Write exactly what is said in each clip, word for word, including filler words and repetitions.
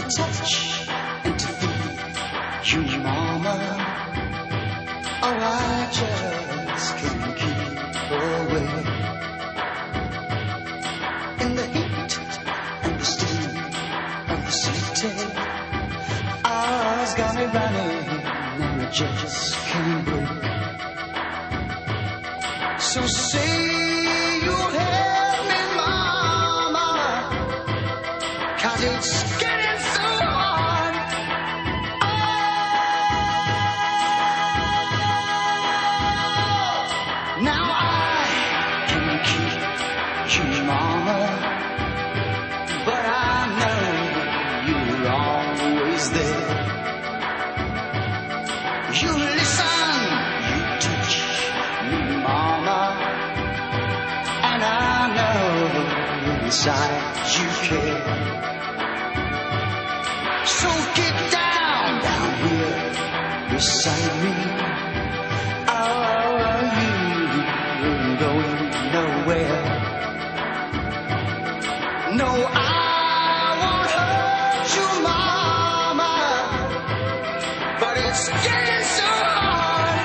touch and to feel you, mama. Oh, I just can't keep away. In the heat and the steam of the city, Ours got me running and I just can't breathe. So say you'll help me, mama, 'cause it's getting so hard. Oh, now I can keep you, mama, but I know you're always there. You listen, you teach me, mama, and I know inside you care. So get down, down here beside me. Oh, you ain't going nowhere. No, I won't hurt you, mama, but it's getting so hard.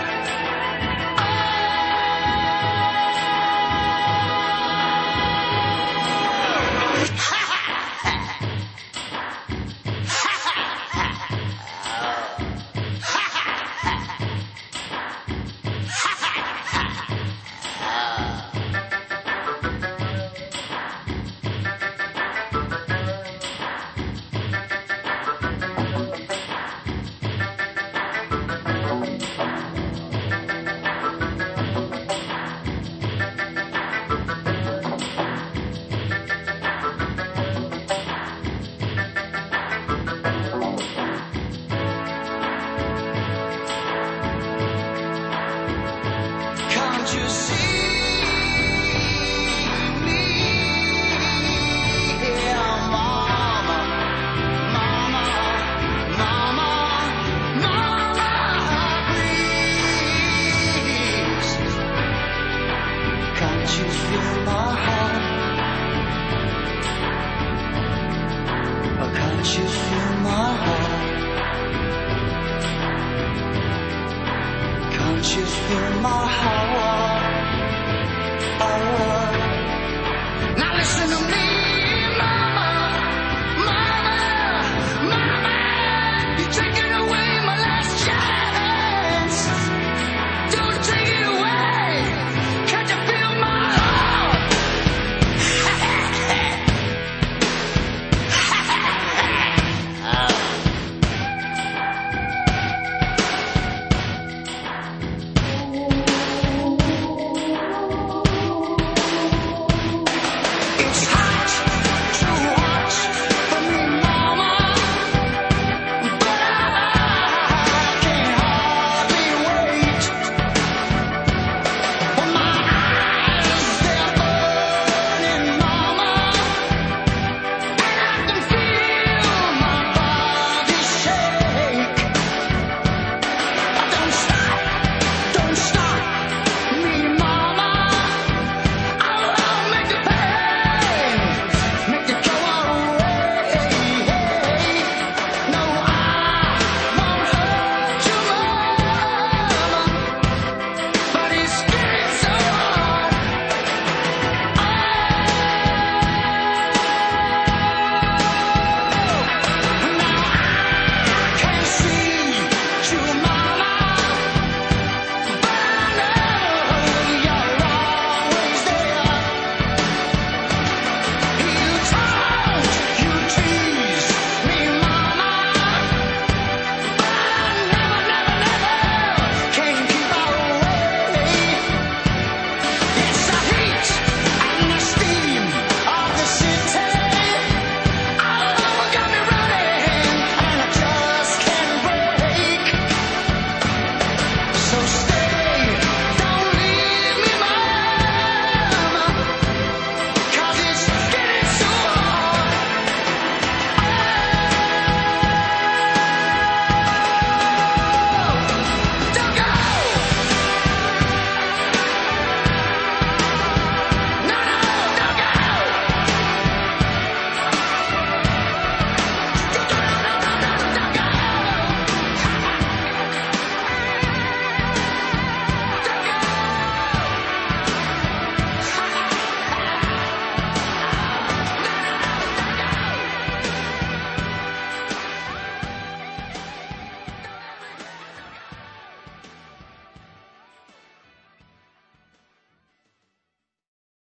Can't you see me here, mama, mama, mama, mama, please? Can't you feel my heart? Or can't you feel my heart?